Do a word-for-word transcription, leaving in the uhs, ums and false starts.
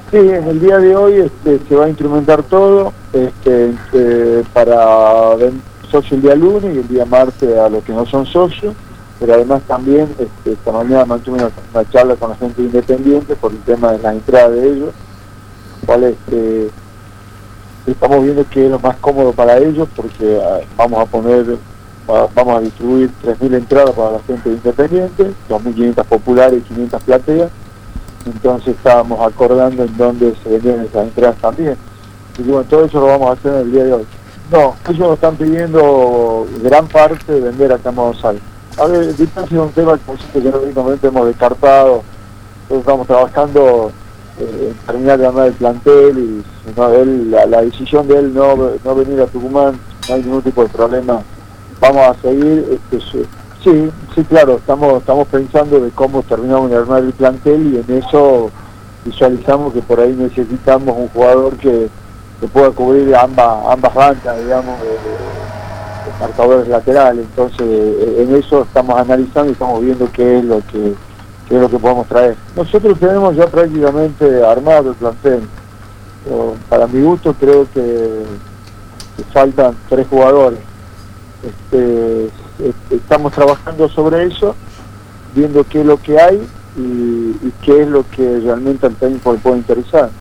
Sí, en el día de hoy este, se va a instrumentar todo este, eh, para socios el día lunes y el día martes a los que no son socios, pero además también este, esta mañana mantuve una, una charla con la gente independiente por el tema de la entrada de ellos, cual este, estamos viendo que es lo más cómodo para ellos porque uh, vamos a poner, uh, vamos a distribuir tres mil entradas para la gente independiente, dos mil quinientas populares y quinientas plateas. Entonces estábamos acordando en dónde se vendían esas entradas también. Y bueno, todo eso lo vamos a hacer en el día de hoy. No, ellos nos están pidiendo gran parte de vender acá en Buenos Aires. A ver, distancia es un tema que ya lógicamente hemos descartado. Nosotros estamos trabajando eh, en terminar de armar el plantel y no, él, la, la decisión de él no, no venir a Tucumán, no hay ningún tipo de problema. Vamos a seguir. Este, Sí, sí, claro, estamos estamos pensando de cómo terminamos de armar el plantel y en eso visualizamos que por ahí necesitamos un jugador que, que pueda cubrir ambas ambas bancas, digamos, de, de, de marcadores laterales. Entonces, en eso estamos analizando y estamos viendo qué es lo que qué es lo que podemos traer. Nosotros tenemos ya prácticamente armado el plantel. Pero para mi gusto creo que, que faltan tres jugadores. Este, estamos trabajando sobre eso, viendo qué es lo que hay y, y qué es lo que realmente al técnico le puede interesar.